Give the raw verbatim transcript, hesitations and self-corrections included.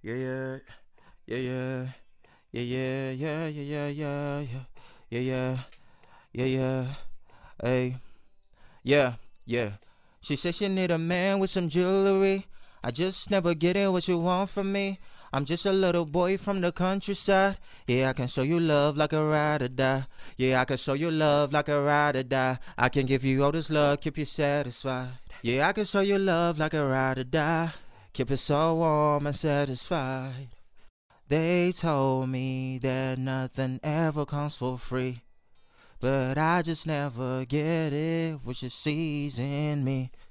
Yeah, yeah, yeah, yeah, yeah, yeah, yeah, yeah, yeah, yeah, yeah, yeah, yeah, yeah, hey, yeah, yeah. She said she need a man with some jewelry. I just never get it what you want from me. I'm just a little boy from the countryside. Yeah, I can show you love like a ride or die. Yeah, I can show you love like a ride or die. I can give you all this love, keep you satisfied. Yeah, I can show you love like a ride or die. Keep it so warm and satisfied. They told me that nothing ever comes for free, but I just never get it what she sees in me.